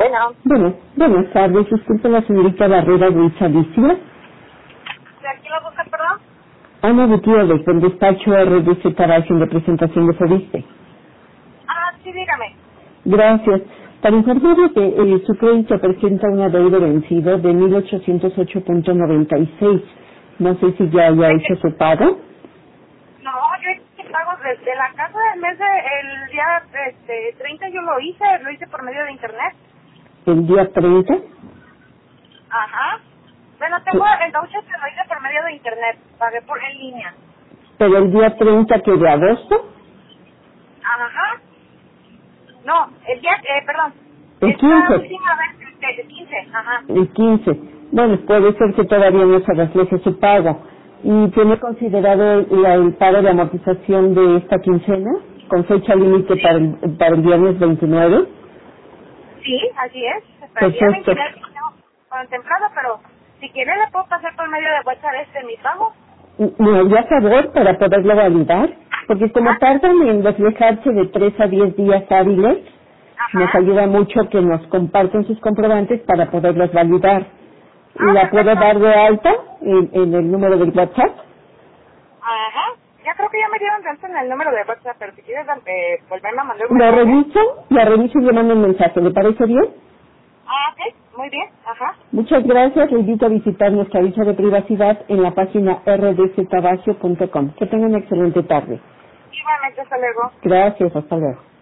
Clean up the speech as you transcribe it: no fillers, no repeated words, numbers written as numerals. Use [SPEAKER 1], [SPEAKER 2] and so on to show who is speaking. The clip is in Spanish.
[SPEAKER 1] Buenas tardes. Disculpe la señorita Barrera Ruiz Alicia.
[SPEAKER 2] ¿De aquí la busca, perdón?
[SPEAKER 1] Ana Gutiérrez, del despacho RDC Tabasco de presentación de Fobiste.
[SPEAKER 2] Ah, sí, dígame.
[SPEAKER 1] Gracias. Para informarle que su crédito presenta un adeudo vencido de 1,808.96. No sé si ya haya hecho su pago.
[SPEAKER 2] No, yo hice pago desde la casa del mes el día 30 yo lo hice por medio de internet.
[SPEAKER 1] ¿El día 30?
[SPEAKER 2] Ajá. Bueno, tengo el voucher que lo hice por medio de internet, pagué por en línea.
[SPEAKER 1] ¿Pero el día 30 que de agosto?
[SPEAKER 2] Ajá. No, el día, perdón.
[SPEAKER 1] El 15.
[SPEAKER 2] Esta última vez, el 15, ajá.
[SPEAKER 1] El 15. Bueno, puede ser que todavía no se refleje su pago. ¿Y tiene considerado el pago de amortización de esta quincena con fecha límite para el viernes 29?
[SPEAKER 2] Sí, así es. Para el día
[SPEAKER 1] Perfecto.
[SPEAKER 2] 29 tengo contemplado, pero si quiere le puedo pasar por medio de WhatsApp mi pago.
[SPEAKER 1] Me haría favor para poderlo validar, porque como tardan en reflejarse de 3 a 10 días hábiles, nos
[SPEAKER 2] Ajá.
[SPEAKER 1] ayuda mucho que nos compartan sus comprobantes para poderlos validar. ¿La puedo
[SPEAKER 2] Perfecto.
[SPEAKER 1] dar de alta en el número del WhatsApp?
[SPEAKER 2] Ajá. Ya creo que ya me dieron de alta en el número de WhatsApp, pero si quieres volverme a mandar un
[SPEAKER 1] Lo
[SPEAKER 2] mensaje.
[SPEAKER 1] reviso y le mando un mensaje. ¿Le parece bien?
[SPEAKER 2] Ah, ok. Muy bien. Ajá.
[SPEAKER 1] Muchas gracias. Le invito a visitar nuestra aviso de privacidad en la página rdctabasio.com. Que tengan una excelente tarde.
[SPEAKER 2] Igualmente, hasta luego.
[SPEAKER 1] Gracias. Hasta luego.